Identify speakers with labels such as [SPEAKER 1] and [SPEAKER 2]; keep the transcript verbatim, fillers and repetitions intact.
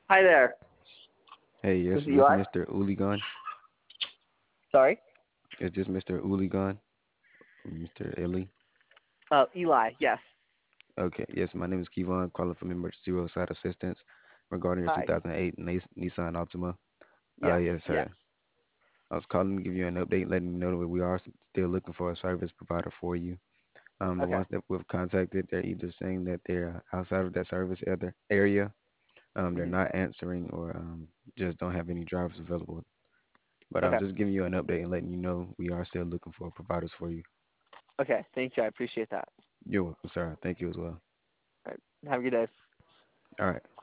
[SPEAKER 1] Hi there.
[SPEAKER 2] Hey,
[SPEAKER 1] Is
[SPEAKER 2] yes,
[SPEAKER 1] this
[SPEAKER 2] this
[SPEAKER 1] Eli?
[SPEAKER 2] mister Uligan.
[SPEAKER 1] Sorry.
[SPEAKER 2] Is this mister Uligan? mister Eli?
[SPEAKER 1] Uh, Eli. Yes.
[SPEAKER 2] Okay, yes, my name is Kevon, calling from Emergency Roadside Assistance regarding your
[SPEAKER 1] Hi.
[SPEAKER 2] two thousand eight Nis- Nissan Altima. Uh,
[SPEAKER 1] Yes.
[SPEAKER 2] yes,
[SPEAKER 1] Yes.
[SPEAKER 2] sir. I was calling to give you an update, letting you know that we are s- still looking for a service provider for you. Um, the
[SPEAKER 1] Okay.
[SPEAKER 2] ones that we've contacted, they're either saying that they're outside of that service other area, um, they're
[SPEAKER 1] hmm
[SPEAKER 2] not answering, or um, just don't have any drivers available. But I'm
[SPEAKER 1] Okay.
[SPEAKER 2] just giving you an update and letting you know we are still looking for providers for you.
[SPEAKER 1] Okay. Thank you. I appreciate that.
[SPEAKER 2] You're welcome, sir. Thank you as well.
[SPEAKER 1] All right. Have a good day.
[SPEAKER 2] All right.